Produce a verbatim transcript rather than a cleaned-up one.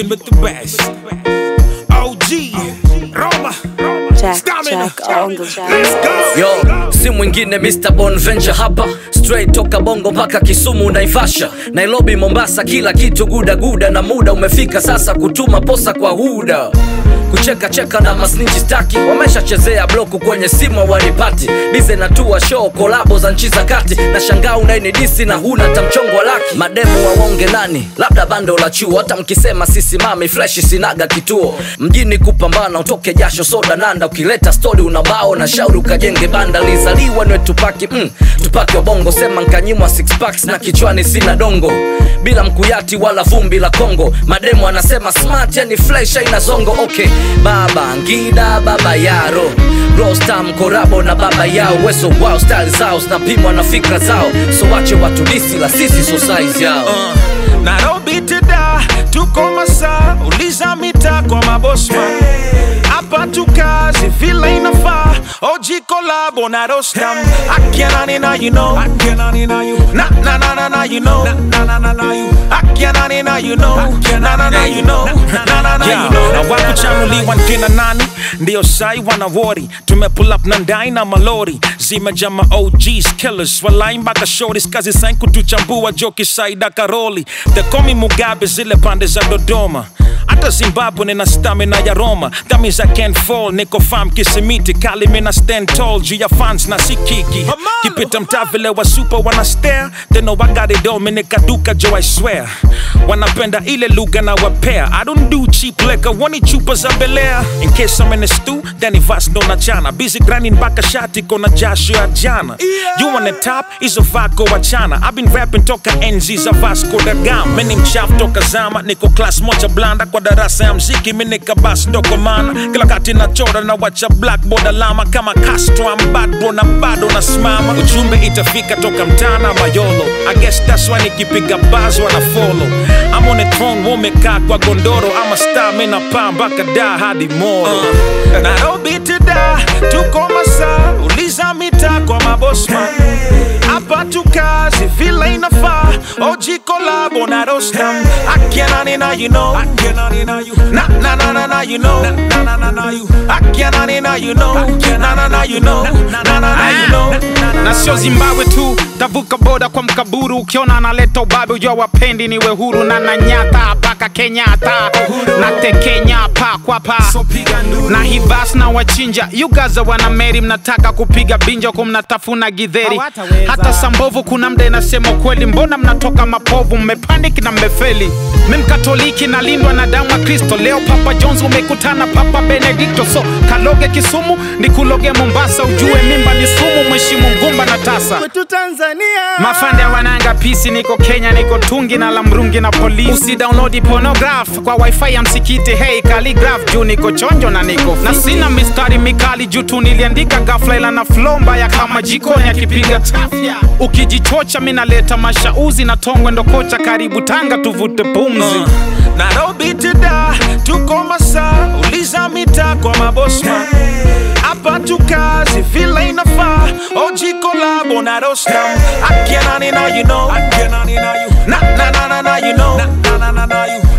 rocking with the best. O G, Roma, Stamina, let's go. Yo, si mwingine Mister Bonventure hapa. Straight toka Bongo mpaka Kisumu Naivasha, Nairobi, Mombasa, kila kitu guda guda. Na muda umefika sasa kutuma posa kwa huda. Kucheka cheka na masninji staki, wamesha chezea bloku kwenye simu wanipati. Bize na tuwa show, kolabo za nchi za kati. Na shangaa unaini disi na huna tamchongo laki. Mademu wawonge nani, labda bando la chuo. Hata mkisema sisi mami, fresh sinaga kituo. Mjini kupambana, utoke jasho soda nanda. Ukileta story unabao na shauri ukajenge banda. Lizaliwa nwe tupaki, mm, tupaki wa Bongo. Sema nkanyimwa six packs na kichwani sina dongo. Bila mkuyati wala vumbi la Kongo. Mademu anasema smart yani fresh haina zongo. Okay, Baba Ngida, Baba Yaro, Rostam, Korabo na baba yao. Weso wow, style zao zinapimwa na fikra zao. So wache watu disi la sisi so size yao. uh, Nairobi teda, tuko masaa. Uliza mita kwa mabosman. Hapa tukazi vile inafaa. O G collabo na Rostam. Akianani na you know, Akianani na you Na na na na na you know, Na na na na you Akianani na you know, Na na na you know, Na na na you know. Na waku chanuliwa nkina nani, ndio sai wana worry. Tume pull up nandai na malori. Zimejama O Gs, killers, walai mpaka shorties. Kazi sain kutuchambua joki saida karoli. They call me Mugabe zile pande za Dodoma. Ata Zimbabwe nina stamina ya Roma. That means I can't fall, niko fam kisimiti. Kali mina stand tall, juu ya fans na sikiki. Kipita mtaa vile wa super wana stare. They know I got it all, minika duka jo I swear. Wanapenda ile lugha na wapea. I don't do cheap liquor, wani chupa za Belair. In case I'm in a stew, then ivas ndo na chana. Busy grinding baka shati kona jasho ya jana. You on the top, izo vako wachana. I've been rapping toka enzi za Vasco da Gama. Mini mchafu toka zama, niko class moja blanda. Kwa darasa ya mziki, minika bas ndoko mana. Kila kati na chora na wacha blackboard alama. Kama Castro I'm bad bro na bado na smama. Ujumbe itafika toka mtana mayolo. I guess that's why nikipiga buzz wana follow. I'm on the throne, womekaa kwa gondoro. I'm a star, mina paa mpaka da hadi moro. uh, Nairobi teda, tuko masaa. Uliza mita kwa mabosman. Hapa tukazi vile inafaa. O G collabo na Rostam. Akianani na you know, Akianani na you Na na na na na you know, Na na na na you Akianani na you know, Na na na you know, Na na na you know. Na sio Zimbabwe tu, tavuka boda kwa mkaburu. Ukiona analeta ubabe ujua wapendi niwe huru. Na nanyata paka Kenyatta, na tekenya pa kwa pa. Na hivas na wachinja. You guys wana meri mnataka kupiga binja kwa mnatafuna githeri. Hata sambovu kuna mda inasema kweli. Mbona mnatoka mapovu, mmepandiki na mmefeli. Mimi Katoliki na lindwa na damu wa Kristo. Leo Papa Jones umekutana Papa Benedicto. So kaloge Kisumu, nikuloge Mombasa. Ujue mimba ni sumu, mheshimu Mgumba na tasa. Kwetu Tanzania Mafande wananga pisi, niko Kenya, niko Tungi na Lamrungi na polisi. Usi download pornograph kwa wifi ya msikiti. Hey calligraph, juu niko chonjo na niko na sina mistari mikali. Juu tu niliandika ghafla ila na flow mbaya kama jikoni akipiga chafya. Ukijichocha mina leta mashauzi na tongwe ndo kocha. Karibu Tanga tuvute pumzi. uh, Nairobi teda, tuko masaa. Uliza mita kwa mabosman. Hapa tukazi vile inafaa. O G collabo na Rostam. Akianani na you know, Akianani na you Na na na na na you know, Na na na na you